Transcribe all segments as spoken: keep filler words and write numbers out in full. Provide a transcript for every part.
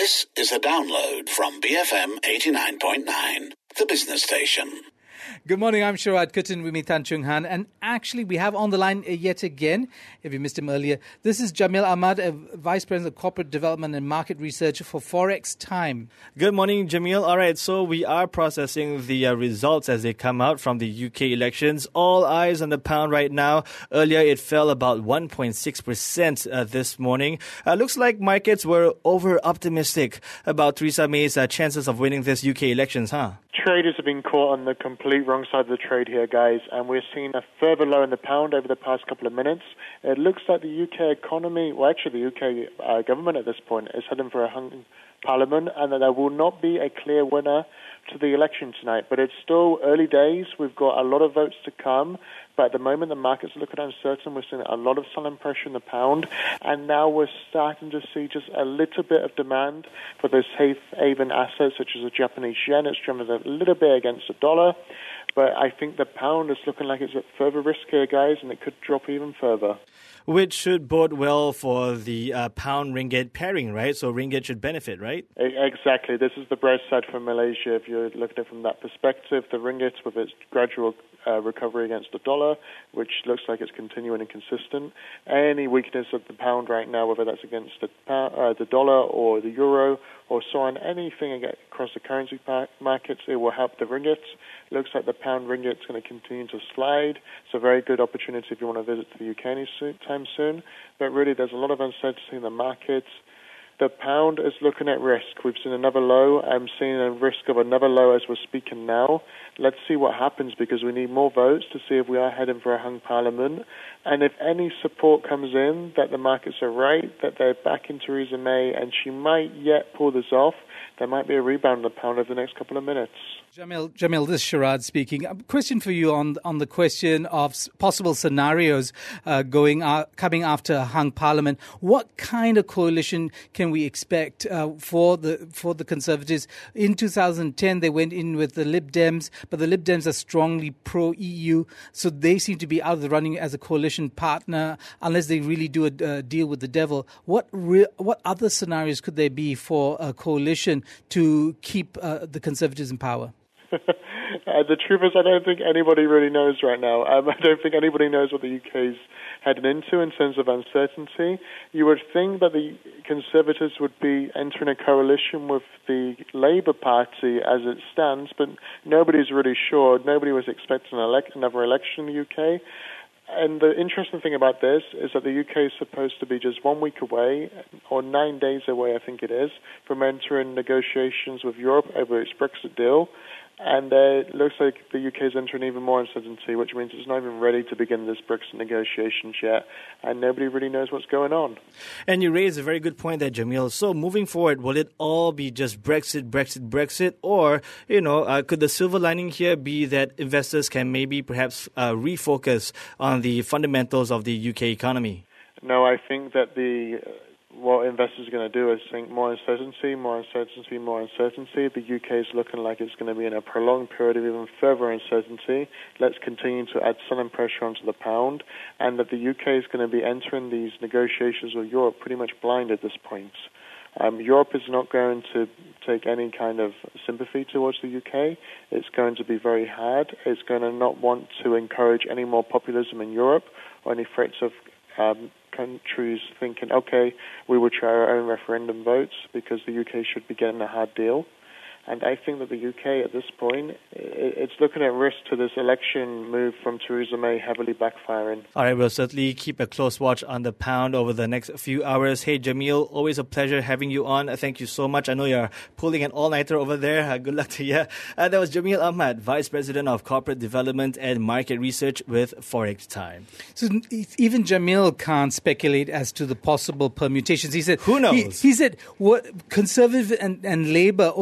This is a download from B F M eighty-nine point nine, the business station. Good morning, I'm Sharad Kuttan with me, Tan Chung Han. And actually, we have on the line yet again, if you missed him earlier, this is Jamil Ahmad, a Vice President of Corporate Development and Market Research for Forex Time. Good morning, Jamil. All right, so we are processing the uh, results as they come out from the U K elections. All eyes on the pound right now. Earlier, it fell about one point six percent uh, this morning. Uh, looks like markets were over-optimistic about Theresa May's uh, chances of winning this U K elections, huh? Traders have been caught on the complete wrong side of the trade here, guys, and we're seeing a further low in the pound over the past couple of minutes. It looks like the U K economy, well, actually the U K uh, government at this point is heading for a hung parliament, and that there will not be a clear winner to the election tonight. But it's still early days. We've got a lot of votes to come. But at the moment, the markets are looking uncertain. We're seeing a lot of selling pressure in the pound. And now we're starting to see just a little bit of demand for those safe haven assets, such as the Japanese yen. It's trending a little bit against the dollar. But I think the pound is looking like it's at further risk here, guys, and it could drop even further. Which should bode well for the uh, pound-ringgit pairing, right? So ringgit should benefit, right? Exactly. This is the bright side for Malaysia. If you're looking at it from that perspective, the ringgit with its gradual uh, recovery against the dollar, which looks like it's continuing and consistent. Any weakness of the pound right now, whether that's against the, pound, uh, the dollar or the euro or so on, anything across the currency markets, it will help the ringgit. Looks like the pound ringgit is going to continue to slide. It's a very good opportunity if you want to visit to the U K anytime soon. But really, there's a lot of uncertainty in the markets. The pound is looking at risk. We've seen another low. I'm seeing a risk of another low as we're speaking now. Let's see what happens, because we need more votes to see if we are heading for a hung parliament. And if any support comes in that the markets are right, that they're backing Theresa May and she might yet pull this off, there might be a rebound in the pound over the next couple of minutes. Jamil, Jamil, this is Sharad speaking. A question for you on on the question of possible scenarios uh, going uh, coming after a hung parliament. What kind of coalition can we expect uh, for the for the Conservatives? In two thousand ten, they went in with the Lib Dems, but the Lib Dems are strongly pro-E U, so they seem to be out of the running as a coalition partner unless they really do a uh, deal with the devil. What re- what other scenarios could there be for a coalition to keep uh, the Conservatives in power? Uh, the truth is, I don't think anybody really knows right now. Um, I don't think anybody knows what the U K's heading into in terms of uncertainty. You would think that the Conservatives would be entering a coalition with the Labour Party as it stands, but nobody's really sure. Nobody was expecting an elec- another election in the U K. And the interesting thing about this is that the U K is supposed to be just one week away, or nine days away, I think it is, from entering negotiations with Europe over its Brexit deal. And uh, it looks like the U K is entering even more uncertainty, which means it's not even ready to begin this Brexit negotiations yet, and nobody really knows what's going on. And you raised a very good point there, Jamil. So moving forward, will it all be just Brexit, Brexit, Brexit? Or, you know, uh, could the silver lining here be that investors can maybe perhaps uh, refocus on the fundamentals of the U K economy? No, I think that the... Uh, what investors are going to do is think more uncertainty, more uncertainty, more uncertainty. The U K is looking like it's going to be in a prolonged period of even further uncertainty. Let's continue to add selling pressure onto the pound, and that the U K is going to be entering these negotiations with Europe pretty much blind at this point. Um, Europe is not going to take any kind of sympathy towards the U K. It's going to be very hard. It's going to not want to encourage any more populism in Europe or any threats of um, countries thinking, okay, we will try our own referendum votes because the U K should be getting a hard deal. And I think that the U K at this point, it's looking at risk to this election move from Theresa May heavily backfiring. All right, we'll certainly keep a close watch on the pound over the next few hours. Hey, Jamil, always a pleasure having you on. Thank you so much. I know you're pulling an all-nighter over there. Uh, good luck to you. Uh, that was Jamil Ahmad, Vice President of Corporate Development and Market Research with Forex Time. So even Jamil can't speculate as to the possible permutations. He said, who knows? He, he said, what Conservative and, and Labour only because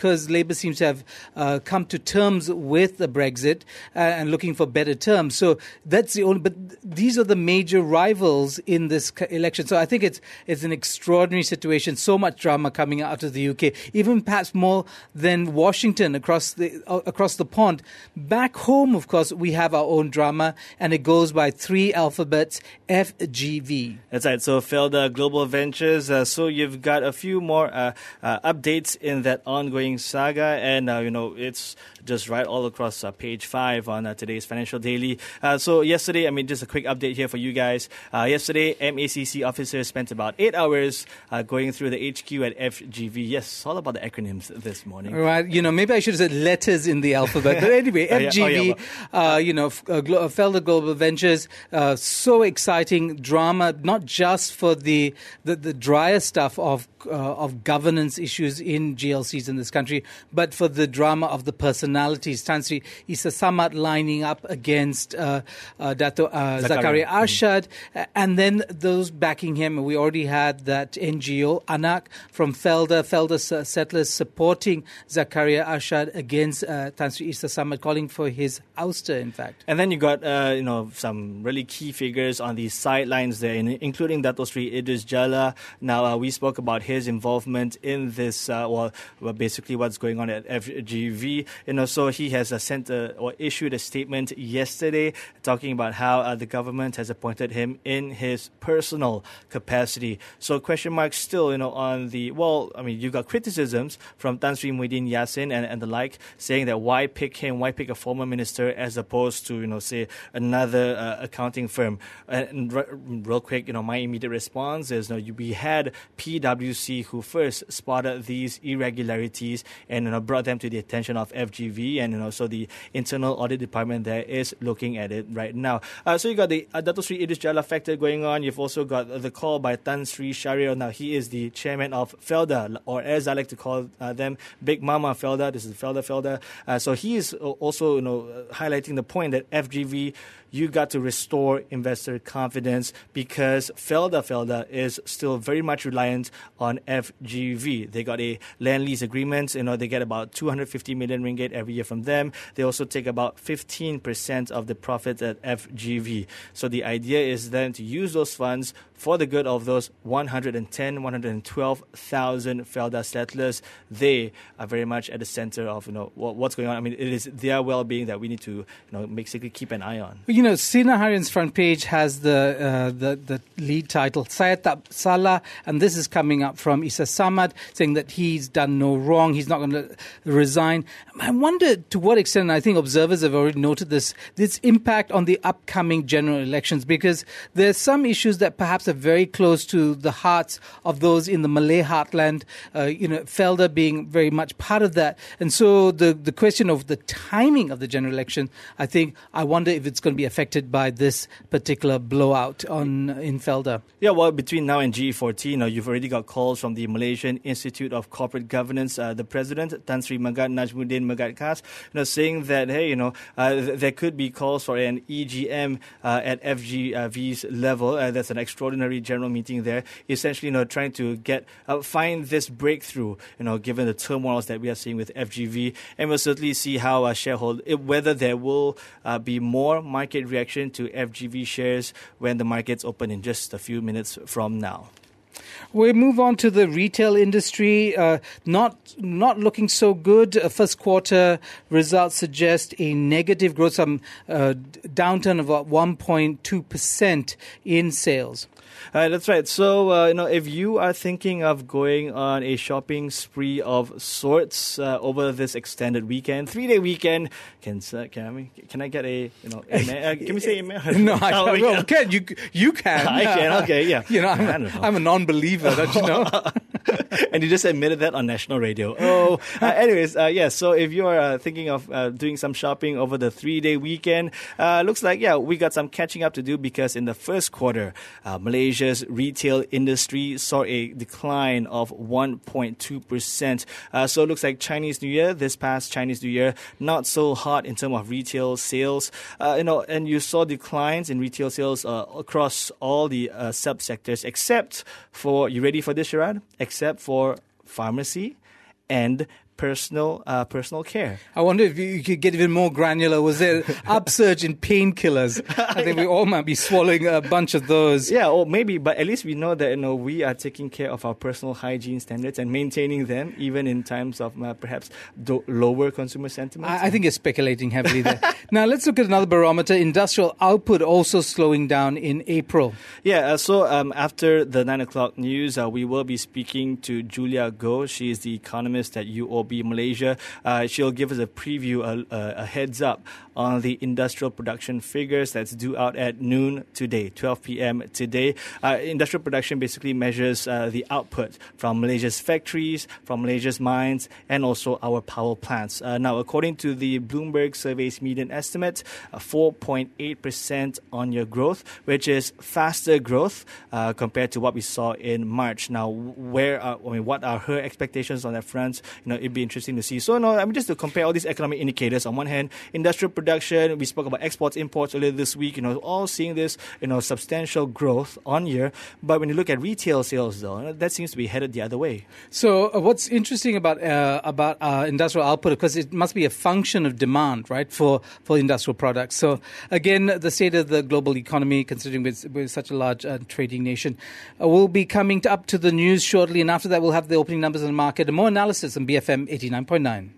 because Labour seems to have uh, come to terms with the Brexit uh, and looking for better terms. So that's the only. But these are the major rivals in this election. So I think it's it's an extraordinary situation. So much drama coming out of the U K, even perhaps more than Washington across the uh, across the pond. Back home, of course, we have our own drama, and it goes by three alphabets: F G V. That's right. So Felda Global Ventures. Uh, so you've got a few more uh, uh, updates in that ongoing saga, and uh, you know it's just right all across uh, page five on uh, today's Financial Daily. Uh, so yesterday, I mean, just a quick update here for you guys. Uh, yesterday, M A C C officers spent about eight hours uh, going through the H Q at F G V. Yes, all about the acronyms this morning. Right. You know, maybe I should have said letters in the alphabet. But anyway, Oh, yeah. F G V, Oh, yeah, well, uh, you know, uh, Glo- Felda Global Ventures, uh, so exciting drama, not just for the the, the drier stuff of uh, of governance issues in G L Cs in this country, but for the drama of the personalities. Tan Sri Issa Samad lining up against uh, uh, Dato uh, Zakaria Zakaria. Arshad, uh, and then those backing him. We already had that N G O, Anak, from Felda, Felda s- settlers supporting Zakaria Arshad against uh, Tan Sri Issa Samad, calling for his ouster, in fact. And then you got, uh, you know, some really key figures on the sidelines there, in, including Dato Sri Idris Jala. Now, uh, we spoke about his involvement in this, uh, well, well, basically what's going on at F G V. You know, so he has uh, sent a, or issued a statement yesterday talking about how uh, the government has appointed him in his personal capacity. So question marks still, you know, on the, well, I mean, you got criticisms from Tan Sri Muhyiddin Yassin and, and the like, saying that why pick him, why pick a former minister as opposed to, you know, say another uh, accounting firm. And, and r- real quick, you know, my immediate response is, you know, we had P W C who first spotted these irregularities and, you know, brought them to the attention of F G V, and, you know, so the internal audit department there is looking at it right now. Uh, so you got the uh, Dato Sri Idris Jala factor going on. You've also got the call by Tan Sri Syariah. Now he is the chairman of Felda, or as I like to call uh, them, Big Mama Felda. This is Felda Felda. Uh, so he is also, you know, highlighting the point that F G V, you got to restore investor confidence because Felda Felda is still very much reliant on F G V. They got a land lease agreement. You know, they get about two hundred fifty million ringgit every year from them. They also take about fifteen percent of the profits at F G V. So the idea is then to use those funds for the good of those one hundred ten, one hundred twelve thousand Felda settlers. They are very much at the center of, you know, what, what's going on. I mean, it is their well-being that we need to, you know, basically keep an eye on. You know, Sina Harian's front page has the uh, the, the lead title, Saya Tak Salah, and this is coming up from Issa Samad, saying that he's done no wrong, he's not going to resign. I wonder to what extent, and I think observers have already noted this, this impact on the upcoming general elections, because there's some issues that perhaps are very close to the hearts of those in the Malay heartland, uh, you know, Felda being very much part of that. And so the, the question of the timing of the general election, I think, I wonder if it's going to be affected by this particular blowout on in Felda. Yeah, well, between now and G E fourteen, you know, you've already got calls from the Malaysian Institute of Corporate Governance, uh, the president, Tan Sri Megat Najmuddin Megat Khas, you know, saying that, hey, you know, uh, th- there could be calls for an E G M uh, at F G V's level. Uh, that's an extraordinary general meeting there, essentially, you know, trying to get, uh, find this breakthrough, you know, given the turmoils that we are seeing with F G V. And we'll certainly see how uh, shareholder, whether there will uh, be more market reaction to F G V shares when the markets open in just a few minutes from now. We move on to the retail industry. Uh, not not looking so good. Uh, first quarter results suggest a negative growth, some uh, downturn of about one point two percent in sales. Uh, that's right. So, uh, you know, if you are thinking of going on a shopping spree of sorts uh, over this extended weekend, three-day weekend, can uh, can I mean, can I get a you know? Amen? Uh, can we say amen? No, I Oh, don't. Well, can you? You can. I can. Okay, yeah. You know, I'm, I a, don't know. I'm a non-believer. Don't you know? And you just admitted that on national radio. Oh, uh, anyways, uh, yeah. So if you are uh, thinking of uh, doing some shopping over the three-day weekend, uh, looks like yeah, we got some catching up to do because in the first quarter, uh, Malaysia's retail industry saw a decline of one point two percent. Uh, so it looks like Chinese New Year, this past Chinese New Year, not so hot in terms of retail sales. Uh, you know, and you saw declines in retail sales uh, across all the uh, subsectors, except for, you ready for this, Sharad? Except for pharmacy and personal uh, personal care. I wonder if you could get even more granular. Was there an upsurge in painkillers? I think we all might be swallowing a bunch of those. Yeah, or maybe, but at least we know that you know we are taking care of our personal hygiene standards and maintaining them, even in times of uh, perhaps do- lower consumer sentiment. I, I think you're speculating heavily there. Now let's look at another barometer. Industrial output also slowing down in April. Yeah, uh, so um, after the nine o'clock news, uh, we will be speaking to Julia Goh. She is the economist at U O B Malaysia. Uh, she'll give us a preview, a, a, a heads up on the industrial production figures that's due out at noon today, twelve p.m. today. Uh, industrial production basically measures uh, the output from Malaysia's factories, from Malaysia's mines, and also our power plants. Uh, now, according to the Bloomberg survey's median estimate, uh, four point eight percent on-year growth, which is faster growth uh, compared to what we saw in March. Now, where are, I mean, what are her expectations on that front? You know, it'd be interesting to see. So, no, I mean, just to compare all these economic indicators. On one hand, industrial production, we spoke about exports, imports earlier this week, you know, all seeing this, you know, substantial growth on year. But when you look at retail sales, though, that seems to be headed the other way. So uh, what's interesting about uh, about uh, industrial output, because it must be a function of demand, right, for, for industrial products. So again, the state of the global economy, considering we're, we're such a large uh, trading nation, uh, will be coming to, up to the news shortly. And after that, we'll have the opening numbers on the market and more analysis on B F M eighty-nine point nine.